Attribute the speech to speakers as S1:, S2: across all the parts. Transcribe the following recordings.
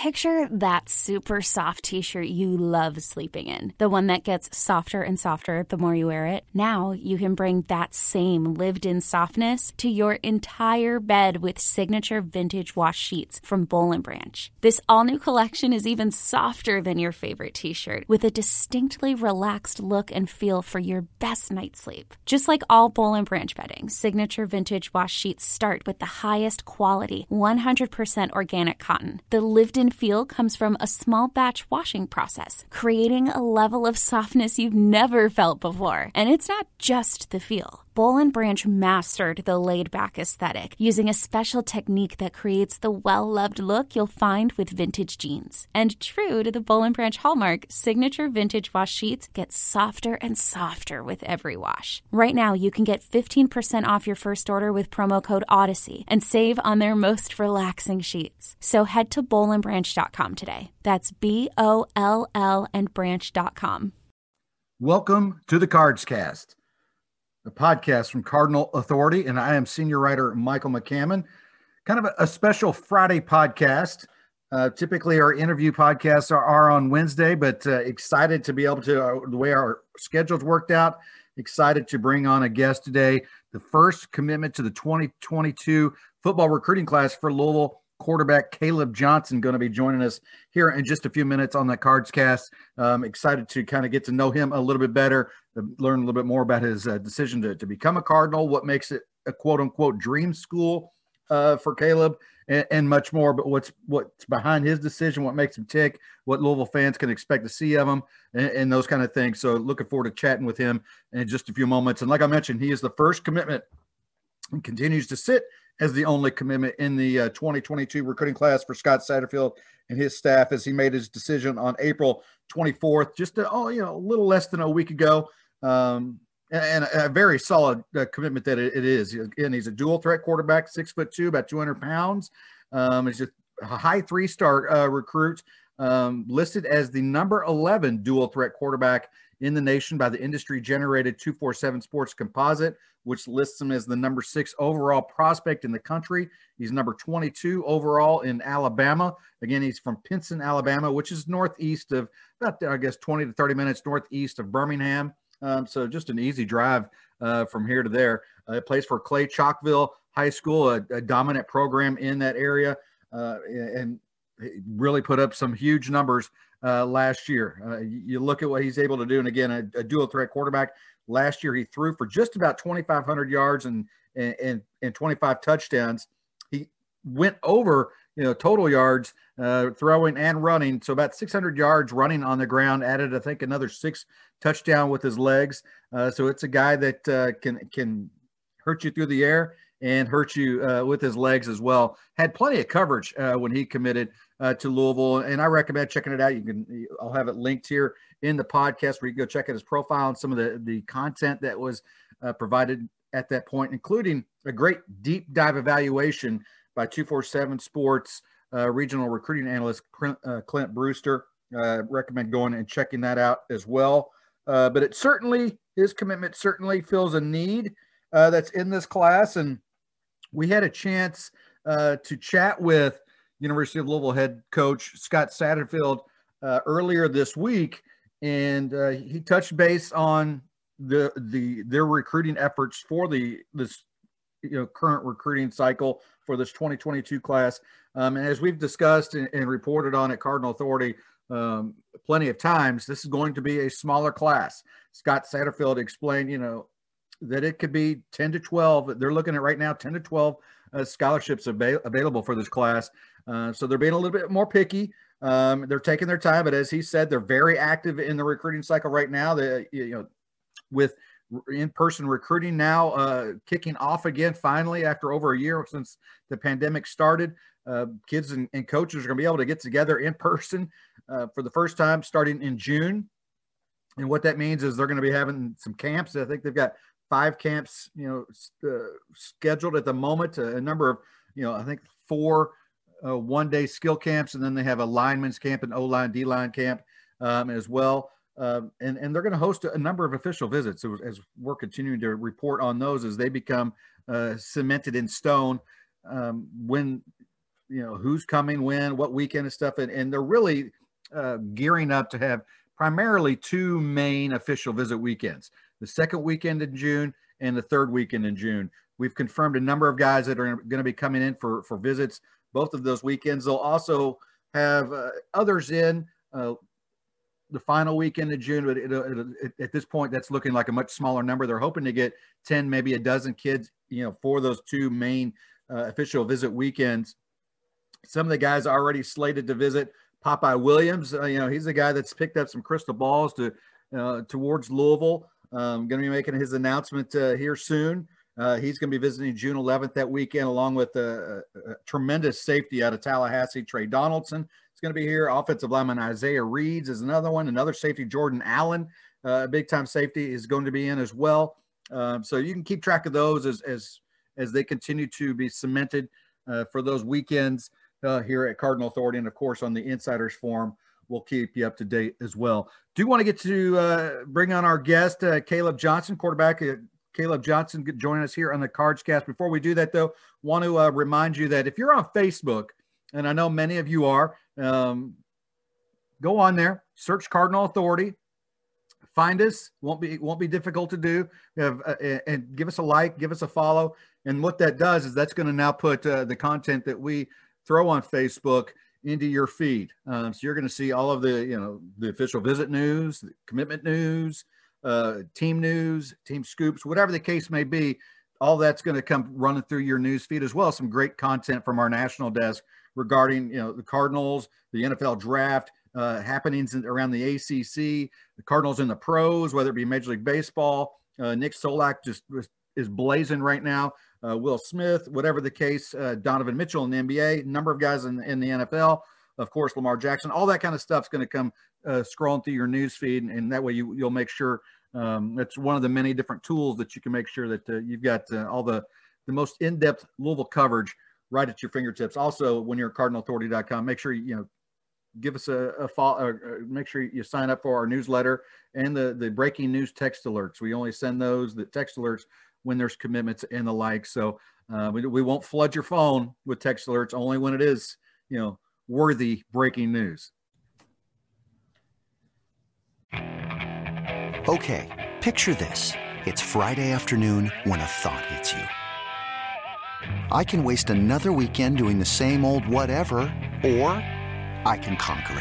S1: Picture that super soft t-shirt you love sleeping in, the one that gets softer and softer the more you wear it. Now you can bring that same lived-in softness to your entire bed with signature vintage wash sheets from Boll & Branch. This all-new collection is even softer than your favorite t-shirt, with a distinctly relaxed look and feel for your best night's sleep. Just like all Boll & Branch bedding, signature vintage wash sheets start with the highest quality, 100% organic cotton. The lived-in feel comes from a small batch washing process, creating a level of softness you've never felt before. And it's not just the feel. Boll & Branch mastered the laid-back aesthetic using a special technique that creates the well-loved look you'll find with vintage jeans. And true to the Boll & Branch hallmark, signature vintage wash sheets get softer and softer with every wash. Right now, you can get 15% off your first order with promo code Odyssey and save on their most relaxing sheets. So head to bollandbranch.com today. That's BOLL and branch.com.
S2: Welcome to the Cards Cast, a podcast from Cardinal Authority, and I am senior writer Michael McCammon. Kind of a special Friday podcast. Typically, our interview podcasts are on Wednesday, but excited to be able to, the way our schedules worked out, excited to bring on a guest today, the first commitment to the 2022 football recruiting class for Louisville. Quarterback Caleb Johnson going to be joining us here in just a few minutes on the Cards Cast. Excited to kind of get to know him a little bit better, learn a little bit more about his decision to become a Cardinal, what makes it a quote-unquote dream school for Caleb, and much more. But what's behind his decision, what makes him tick, what Louisville fans can expect to see of him, and those kind of things. So looking forward to chatting with him in just a few moments. And like I mentioned, he is the first commitment and continues to sit as the only commitment in the 2022 recruiting class for Scott Satterfield and his staff, as he made his decision on April 24th, just a little less than a week ago, and a very solid commitment that it is. Again, he's a dual threat quarterback, 6'2", about 200 pounds. He's a high three-star recruit, listed as the number 11 dual threat quarterback in the nation by the industry-generated 247 Sports Composite, which lists him as the number 6 overall prospect in the country. He's number 22 overall in Alabama. Again, he's from Pinson, Alabama, which is northeast of about, 20 to 30 minutes northeast of Birmingham. So just an easy drive from here to there. Plays for Clay Chalkville High School, a dominant program in that area, and really put up some huge numbers last year. You look at what he's able to do, and again, a dual threat quarterback. Last year, he threw for just about 2,500 yards and 25 touchdowns. He went over, total yards, throwing and running. So about 600 yards running on the ground, added, I think, another 6 touchdown with his legs. So it's a guy that can hurt you through the air and hurt you with his legs as well. Had plenty of coverage when he committed to Louisville, and I recommend checking it out. I'll have it linked here in the podcast where you can go check out his profile and some of the content that was provided at that point, including a great deep dive evaluation by 247 Sports regional recruiting analyst Clint Brewster. Recommend going and checking that out as well. But his commitment certainly fills a need that's in this class, and we had a chance to chat with University of Louisville head coach Scott Satterfield earlier this week, and he touched base on their recruiting efforts for this current recruiting cycle for this 2022 class. And as we've discussed and reported on at Cardinal Authority plenty of times, this is going to be a smaller class. Scott Satterfield explained, that it could be 10 to 12. They're looking at right now 10 to 12 scholarships available for this class. So they're being a little bit more picky. They're taking their time, but as he said, they're very active in the recruiting cycle right now. With in-person recruiting now kicking off again, finally, after over a year since the pandemic started. Kids and coaches are going to be able to get together in person for the first time starting in June. And what that means is they're going to be having some camps. I think they've got 5 camps, scheduled at the moment. A number of, I think 4 one-day skill camps, and then they have a lineman's camp, an O-line, D-line camp as well. And they're going to host a number of official visits. So as we're continuing to report on those as they become cemented in stone when who's coming when, what weekend and stuff. And they're really gearing up to have primarily two main official visit weekends, the second weekend in June and the third weekend in June. We've confirmed a number of guys that are going to be coming in for visits both of those weekends. They'll also have others in the final weekend of June, but at this point, that's looking like a much smaller number. They're hoping to get 10, maybe a dozen kids, for those two main official visit weekends. Some of the guys are already slated to visit. Popeye Williams, he's the guy that's picked up some crystal balls towards Louisville. Going to be making his announcement here soon. He's going to be visiting June 11th that weekend, along with a tremendous safety out of Tallahassee, Trey Donaldson. It's going to be here. Offensive lineman Isaiah Reeds is another one. Another safety, Jordan Allen, big-time safety, is going to be in as well. So you can keep track of those as they continue to be cemented for those weekends here at Cardinal Authority. And, of course, on the Insiders Forum, we'll keep you up to date as well. Do want to get to bring on our guest, Caleb Johnson, quarterback. Caleb Johnson joining us here on the Cards Cast. Before we do that, though, want to remind you that if you're on Facebook, and I know many of you are, go on there, search Cardinal Authority, find us. Won't be difficult to do. And give us a like, give us a follow. And what that does is that's going to now put the content that we throw on Facebook into your feed. So you're going to see all of the official visit news, the commitment news, team news, team scoops, whatever the case may be. All that's going to come running through your news feed, as well as some great content from our national desk regarding, the Cardinals, the NFL draft, happenings around the ACC, the Cardinals in the pros, whether it be Major League Baseball. Nick Solak just is blazing right now. Will Smith, whatever the case, Donovan Mitchell in the NBA, number of guys in the NFL, of course, Lamar Jackson, all that kind of stuff's going to come scrolling through your news feed. And that way you'll make sure that's one of the many different tools that you can make sure that you've got all the most in-depth Louisville coverage right at your fingertips. Also, when you're at cardinalauthority.com, make sure give us a follow. Make sure you sign up for our newsletter and the breaking news text alerts. We only send the text alerts when there's commitments and the like. So we won't flood your phone with text alerts, only when it is worthy breaking news.
S3: Okay, picture this. It's Friday afternoon when a thought hits you. I can waste another weekend doing the same old whatever, or I can conquer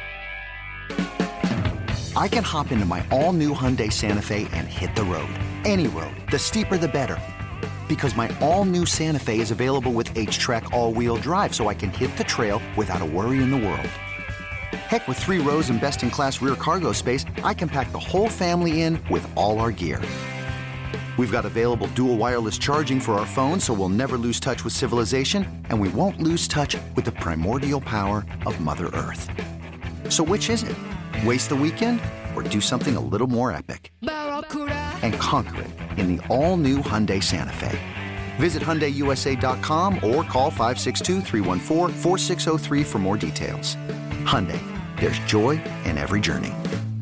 S3: it. I can hop into my all-new Hyundai Santa Fe and hit the road. Any road. The steeper, the better. Because my all-new Santa Fe is available with H-Track all-wheel drive, so I can hit the trail without a worry in the world. Heck, with 3 rows and best-in-class rear cargo space, I can pack the whole family in with all our gear. We've got available dual wireless charging for our phones, so we'll never lose touch with civilization, and we won't lose touch with the primordial power of Mother Earth. So which is it? Waste the weekend or do something a little more epic? And conquer it in the all-new Hyundai Santa Fe. Visit HyundaiUSA.com or call 562-314-4603 for more details. Hyundai, there's joy in every journey.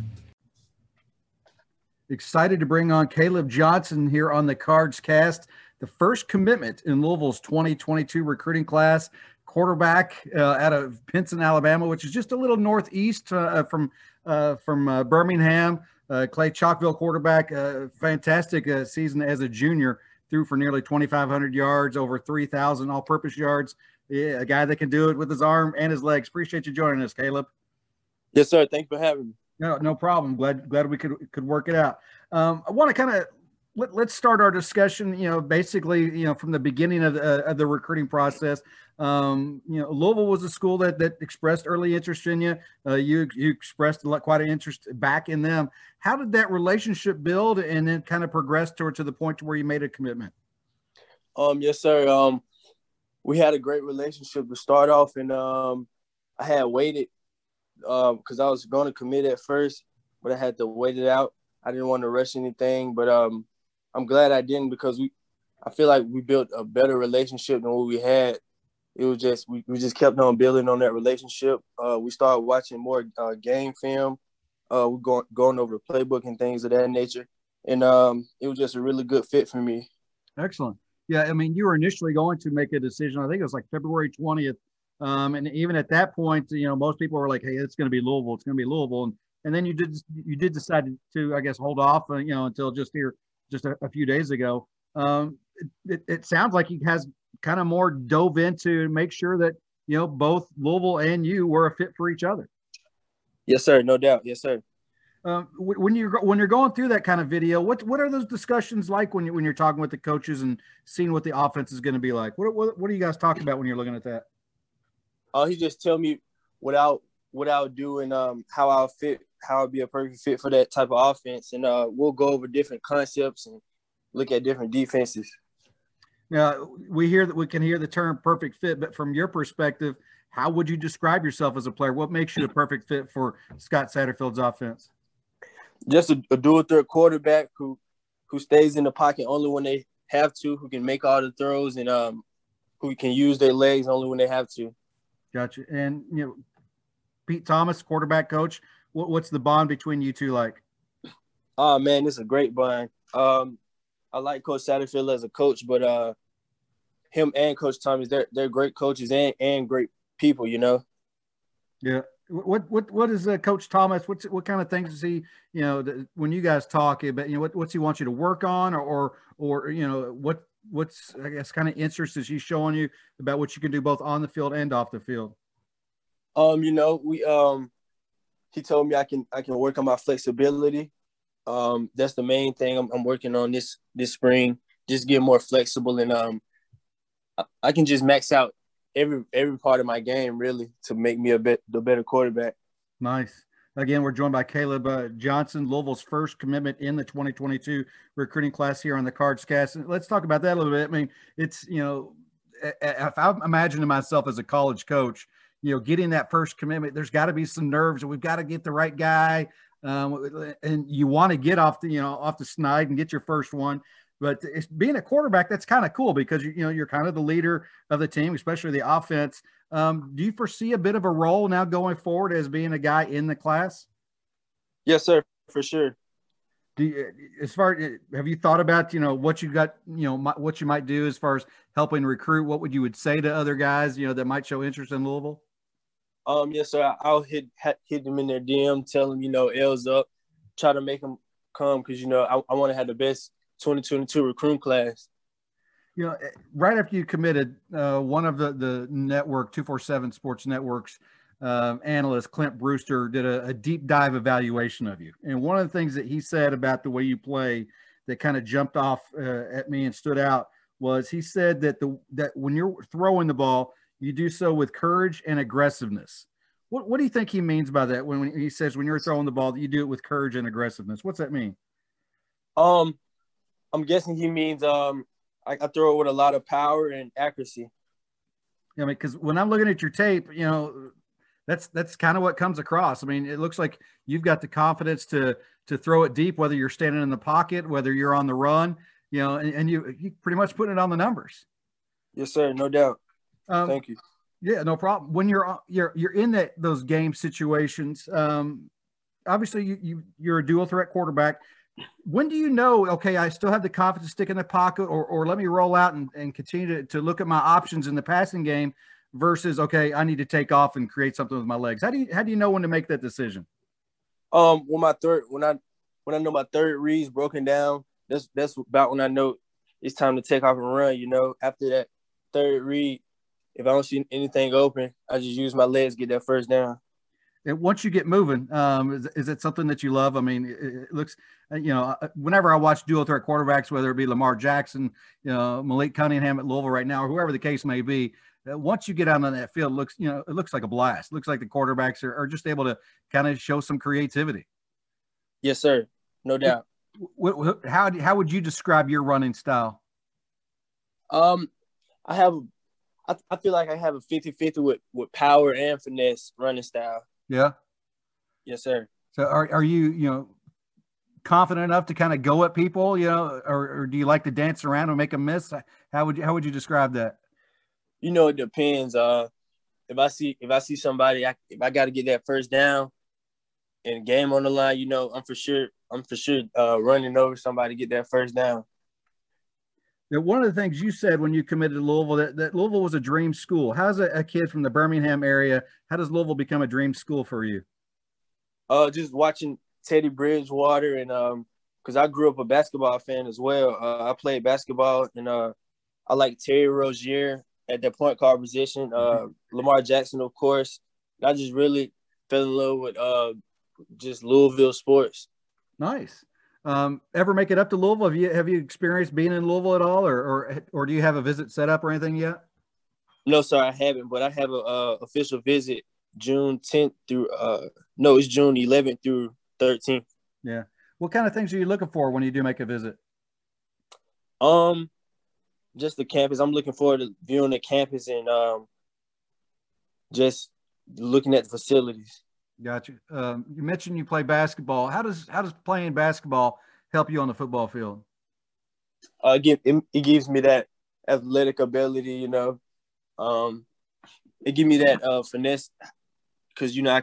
S2: Excited to bring on Caleb Johnson here on the Cards Cast, the first commitment in Louisville's 2022 recruiting class, quarterback out of Pinson, Alabama, which is just a little northeast from Birmingham. Clay Chalkville quarterback, fantastic season as a junior, threw for nearly 2,500 yards, over 3,000 all-purpose yards. Yeah, a guy that can do it with his arm and his legs. Appreciate you joining us, Caleb.
S4: Yes, sir. Thanks for having me.
S2: No problem. Glad we could work it out. I want to kind of let's start our discussion. Basically, from the beginning of the recruiting process. Louisville was a school that expressed early interest in you. You expressed quite an interest back in them. How did that relationship build and then kind of progress to the point to where you made a commitment?
S4: Yes, sir. We had a great relationship to start off, and I had waited. Because I was going to commit at first, but I had to wait it out. I didn't want to rush anything, but I'm glad I didn't, because I feel like we built a better relationship than what we had. It was just we just kept on building on that relationship. We started watching more game film. We're going over the playbook and things of that nature, and it was just a really good fit for me.
S2: Excellent. Yeah, I mean, you were initially going to make a decision. I think it was like February 20th And even at that point, most people were like, "Hey, it's going to be Louisville. It's going to be Louisville." And then you did decide to, I guess, hold off, until just a few days ago. It sounds like he has kind of more dove into make sure that both Louisville and you were a fit for each other.
S4: Yes, sir. No doubt. Yes, sir.
S2: When you're going through that kind of video, what are those discussions like when you're talking with the coaches and seeing what the offense is going to be like? What are you guys talking about when you're looking at that?
S4: He just tell me what I'll do and how I'll be a perfect fit for that type of offense, and we'll go over different concepts and look at different defenses.
S2: Yeah, we can hear the term perfect fit, but from your perspective, how would you describe yourself as a player? What makes you a perfect fit for Scott Satterfield's offense?
S4: Just a dual threat quarterback who stays in the pocket only when they have to, who can make all the throws, and who can use their legs only when they have to.
S2: Gotcha. And Pete Thomas, quarterback coach, what's the bond between you two like?
S4: Oh man, it's a great bond. I like Coach Satterfield as a coach, but him and Coach Thomas, they're great coaches and great people,
S2: Yeah. What is Coach Thomas? What kind of things does he, when you guys talk about, what's he want you to work on, or what's I guess kind of interest is he showing you about what you can do both on the field and off the field?
S4: He told me I can work on my flexibility. That's the main thing I'm working on this spring. Just get more flexible, and I can just max out every part of my game really to make me the better quarterback.
S2: Nice. Again, we're joined by Caleb Johnson, Louisville's first commitment in the 2022 recruiting class here on the Cards Cast. And let's talk about that a little bit. I mean, it's, if I'm imagining myself as a college coach, getting that first commitment, there's got to be some nerves, and we've got to get the right guy. And you want to get off the snide and get your first one. But being a quarterback, that's kind of cool because you're kind of the leader of the team, especially the offense. Do you foresee a bit of a role now going forward as being a guy in the class?
S4: Yes, sir, for sure.
S2: Have you thought about what you got, what you might do as far as helping recruit? What would say to other guys that might show interest in Louisville?
S4: Yes, sir. I'll hit them in their DM, tell them L's up, try to make them come because I want to have the best 2022 recruiting class.
S2: Right after you committed, one of the network 247 Sports Network's analyst, Clint Brewster, did a deep dive evaluation of you. And one of the things that he said about the way you play that kind of jumped off at me and stood out was he said that when you're throwing the ball, you do so with courage and aggressiveness. What do you think he means by that when he says when you're throwing the ball that you do it with courage and aggressiveness? What's that mean?
S4: I'm guessing he means I throw it with a lot of power and accuracy.
S2: I mean, because when I'm looking at your tape, that's kind of what comes across. I mean, it looks like you've got the confidence to throw it deep, whether you're standing in the pocket, whether you're on the run, and you pretty much putting it on the numbers.
S4: Yes, sir. No doubt. Thank you.
S2: Yeah, no problem. When you're in those game situations, obviously you're a dual threat quarterback. When do you know, okay, I still have the confidence to stick in the pocket or let me roll out and continue to look at my options in the passing game versus, okay, I need to take off and create something with my legs? How do you know when to make that decision?
S4: When I know my third read's broken down, that's about when I know it's time to take off and run. After that third read, if I don't see anything open, I just use my legs to get that first down.
S2: And once you get moving, is it something that you love? I mean, it looks, whenever I watch dual threat quarterbacks, whether it be Lamar Jackson, Malik Cunningham at Louisville right now, or whoever the case may be, once you get out on that field, it looks like a blast. It looks like the quarterbacks are just able to kind of show some creativity.
S4: Yes, sir. No doubt.
S2: How would you describe your running style?
S4: I feel like I have a 50-50 with power and finesse running style.
S2: Yeah.
S4: Yes, sir.
S2: So are you, confident enough to kind of go at people, or do you like to dance around and make them miss? How would you describe that?
S4: It depends. If I see somebody, if I got to get that first down and game on the line, I'm for sure running over somebody to get that first down.
S2: that one of the things you said when you committed to Louisville, that Louisville was a dream school. How's a kid from the Birmingham area, how does Louisville become a dream school for you?
S4: Just watching Teddy Bridgewater and because I grew up a basketball fan as well. I played basketball and I like Terry Rozier at the point guard position. Lamar Jackson, of course. I just really fell in love with just Louisville sports.
S2: Nice. Ever make it up to Louisville? Have you experienced being in Louisville at all, or do you have a visit set up or anything yet?
S4: No, sir, I haven't, but I have a official visit June 10th through it's June 11th through 13th.
S2: Yeah. What kind of things are you looking for when you do make a visit?
S4: Just the campus. I'm looking forward to viewing the campus and just looking at the facilities.
S2: Gotcha. You mentioned you play basketball. How does playing basketball help you on the football field?
S4: It gives me that athletic ability, you know. It gives me that finesse because, you know,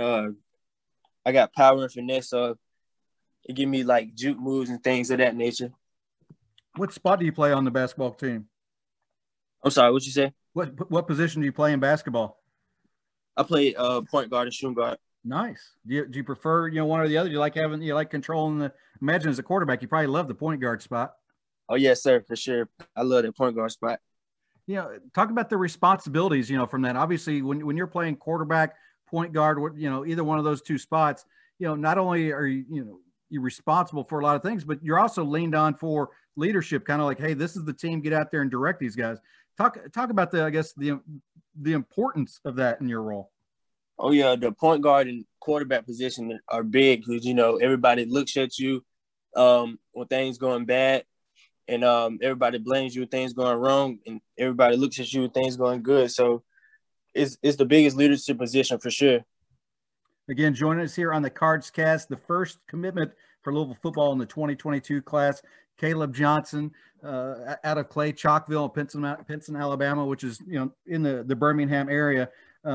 S4: I got power and finesse, so it gives me like juke moves and things of that nature.
S2: What spot do you play on the basketball team?
S4: I'm sorry, what you say?
S2: What position do you play in basketball?
S4: I play point guard and shooting guard.
S2: Nice. Do you prefer, you know, one or the other? Do you like controlling imagine as a quarterback, you probably love the point guard spot.
S4: Oh, yes, sir, for sure. I love that point guard spot.
S2: You know, talk about the responsibilities, you know, from that. Obviously, when you're playing quarterback, point guard, you know, either one of those two spots, you know, not only are you're responsible for a lot of things, but you're also leaned on for leadership, kind of like, hey, this is the team, get out there and direct these guys. Talk about the importance of that in your role.
S4: Oh, yeah, the point guard and quarterback position are big because, you know, everybody looks at you when things going bad, and everybody blames you when things going wrong, and everybody looks at you when things going good. So it's the biggest leadership position for sure.
S2: Again, joining us here on the Cards Cast, the first commitment for Louisville football in the 2022 class, Caleb Johnson, out of Clay Chalkville, Pinson, Alabama, which is, you know, in the Birmingham area.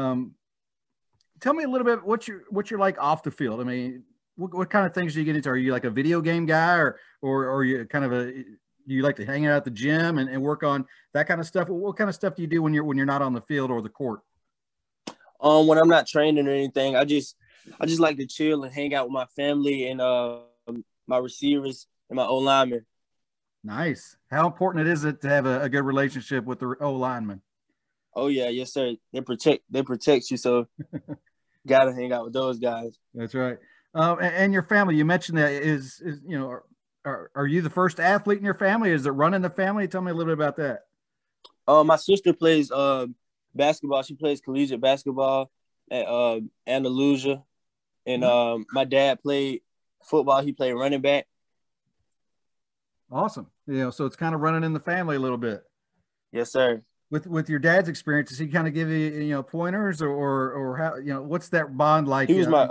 S2: Tell me a little bit what you're like off the field. I mean, what kind of things do you get into? Are you like a video game guy, or are you kind of do you like to hang out at the gym and work on that kind of stuff? What kind of stuff do you do when you're not on the field or the court?
S4: When I'm not training or anything, I just like to chill and hang out with my family and my receivers and my O-linemen.
S2: Nice. How important is it to have a good relationship with the O-linemen?
S4: Oh, yeah. Yes, sir. They protect you, so got to hang out with those guys.
S2: That's right. And your family, you mentioned that is you know, are you the first athlete in your family? Is it running the family? Tell me a little bit about that.
S4: My sister plays basketball. She plays collegiate basketball at Andalusia. And my dad played football. He played running back.
S2: Awesome. You know, so it's kind of running in the family a little bit.
S4: Yes, sir.
S2: With your dad's experience, does he kind of give you, you know, pointers or how, you know, what's that bond like?
S4: He was my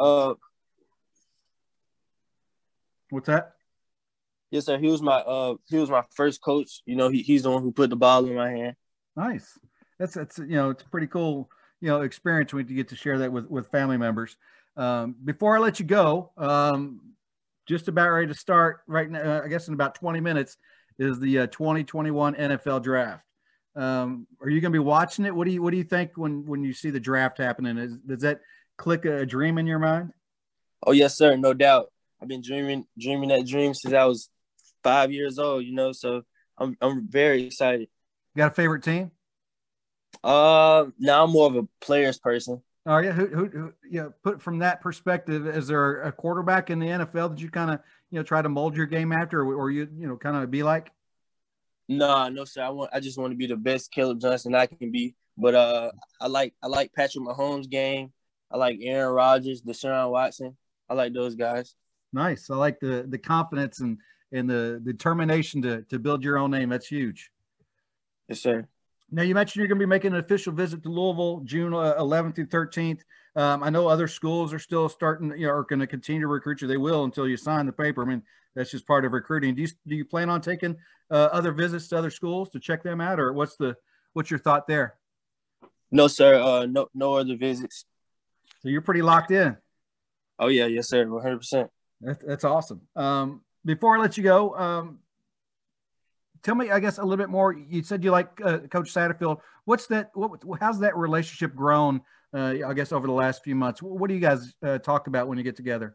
S2: what's that?
S4: Yes, sir. He was my first coach. You know, he's the one who put the ball in my hand.
S2: Nice. That's you know, it's a pretty cool, you know, experience when you get to share that with family members. Before I let you go, just about ready to start right now, I guess in about 20 minutes is the 2021 NFL draft. Are you going to be watching it? What do you think when you see the draft happening? Does that click a dream in your mind?
S4: Oh, yes, sir. No doubt. I've been dreaming that dream since I was 5 years old, you know, so I'm very excited.
S2: You got a favorite team?
S4: Now I'm more of a players person.
S2: Oh, yeah. Who you know, put from that perspective, is there a quarterback in the NFL that you kind of, you know, try to mold your game after, or you know, kind of be like?
S4: No, sir. I just want to be the best Caleb Johnson I can be. But I like Patrick Mahomes' game. I like Aaron Rodgers, Deshaun Watson. I like those guys.
S2: Nice. I like the confidence and the determination to build your own name. That's huge.
S4: Yes, sir.
S2: Now, you mentioned you're going to be making an official visit to Louisville, June 11th through 13th. I know other schools are still starting, you know, are going to continue to recruit you. They will until you sign the paper. I mean, that's just part of recruiting. Do you plan on taking other visits to other schools to check them out, or what's your thought there?
S4: No, sir. No other visits.
S2: So you're pretty locked in.
S4: Oh, yeah. Yes, sir. 100%.
S2: That's awesome. Before I let you go, tell me, I guess, a little bit more. You said you like Coach Satterfield. How's that relationship grown, I guess, over the last few months? What do you guys talk about when you get together?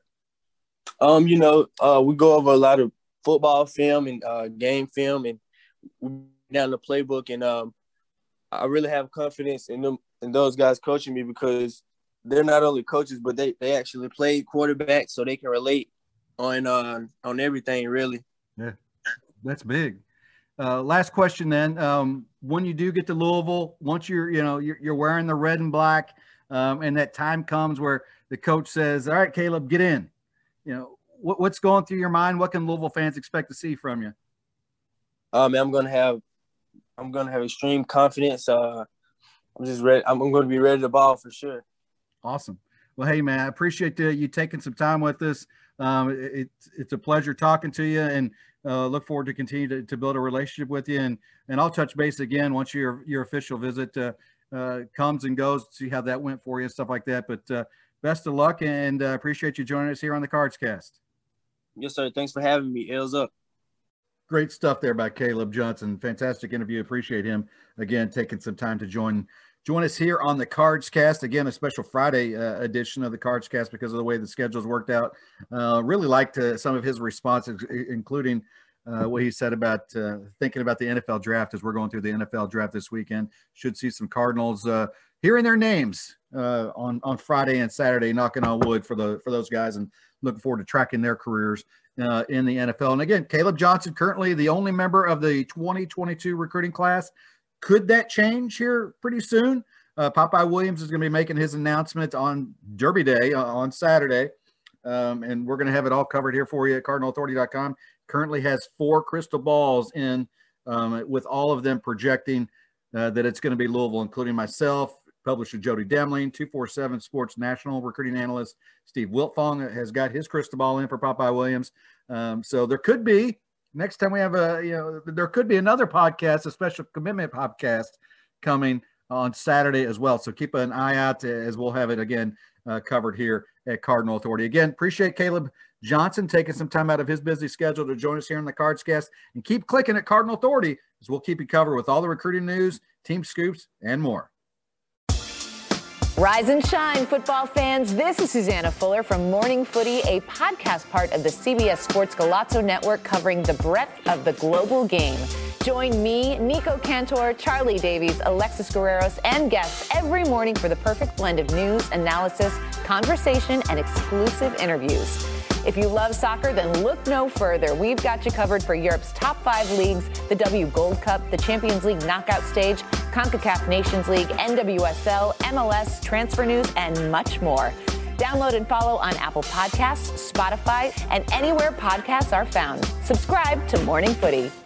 S4: We go over a lot of football film and game film, and we down the playbook. And I really have confidence in them and those guys coaching me, because they're not only coaches, but they actually played quarterback, so they can relate on everything, really.
S2: Yeah, that's big. Last question then. When you do get to Louisville, once you're wearing the red and black, and that time comes where the coach says, "All right, Caleb, get in." What's going through your mind? What can Louisville fans expect to see from you?
S4: I'm gonna have extreme confidence. I'm just ready. I'm going to be ready to ball for sure.
S2: Awesome. Well, hey man, I appreciate you taking some time with us. It's a pleasure talking to you, and look forward to continue to build a relationship with you. And I'll touch base again once your official visit comes and goes, see how that went for you and stuff like that. But best of luck, and appreciate you joining us here on the Cards Cast.
S4: Yes, sir. Thanks for having me. L's up.
S2: Great stuff there by Caleb Johnson. Fantastic interview. Appreciate him again taking some time to join us here on the Cards Cast. Again, a special Friday edition of the Cards Cast because of the way the schedule's worked out. Really liked some of his responses, including what he said about thinking about the NFL draft as we're going through the NFL draft this weekend. Should see some Cardinals hearing their names on Friday and Saturday, knocking on wood for those guys, and looking forward to tracking their careers in the NFL. And again, Caleb Johnson, currently the only member of the 2022 recruiting class. Could that change here pretty soon? Popeye Williams is going to be making his announcement on Derby Day on Saturday, and we're going to have it all covered here for you at CardinalAuthority.com. Currently has 4 crystal balls in, with all of them projecting that it's going to be Louisville, including myself, publisher Jody Demling, 247 Sports national recruiting analyst Steve Wiltfong has got his crystal ball in for Popeye Williams. So there could be, next time we have there could be another podcast, a special commitment podcast coming on Saturday as well. So keep an eye out as we'll have it again covered here at Cardinal Authority. Again, appreciate Caleb Johnson taking some time out of his busy schedule to join us here on the Cards Cast, and keep clicking at Cardinal Authority as we'll keep you covered with all the recruiting news, team scoops, and more.
S5: Rise and shine, football fans. This is Susanna Fuller from Morning Footy, a podcast part of the CBS Sports Golazo Network covering the breadth of the global game. Join me, Nico Cantor, Charlie Davies, Alexis Guerreros, and guests every morning for the perfect blend of news, analysis, conversation, and exclusive interviews. If you love soccer, then look no further. We've got you covered for Europe's top 5 leagues, the W Gold Cup, the Champions League knockout stage, CONCACAF Nations League, NWSL, MLS, transfer news, and much more. Download and follow on Apple Podcasts, Spotify, and anywhere podcasts are found. Subscribe to Morning Footy.